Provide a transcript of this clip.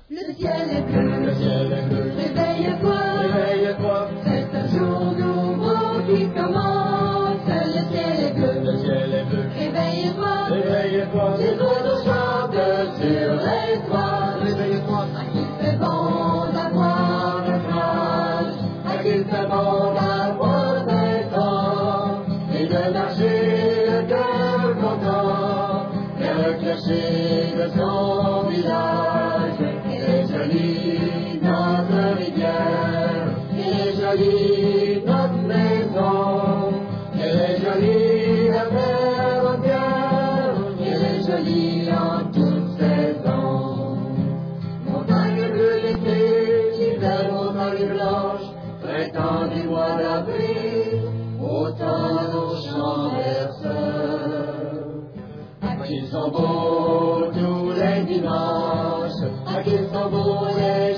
Le ciel est bleu, le ciel est bleu. réveille-toi, Réveille-toi, c'est un jour nouveau qui commence. Le ciel est bleu, le ciel est bleu. réveille-toi, Réveille-toi, les oiseaux chantent sur les toits. réveille-toi, À qui fait bon d'avoir le courage, à qui fait bon d'avoir des temps, et de marcher le cœur content, vers le clocher de son village. Elle est jolie notre rivière, elle est jolie notre maison, elle est jolie la terre entière, elle est jolie en toute saison. Montagne bleue l'été, l'hiver montagne blanche, printemps du mois d'avril, automne aux champs berceurs. À qui sont beaux tous les dimanches, à qui sont beaux les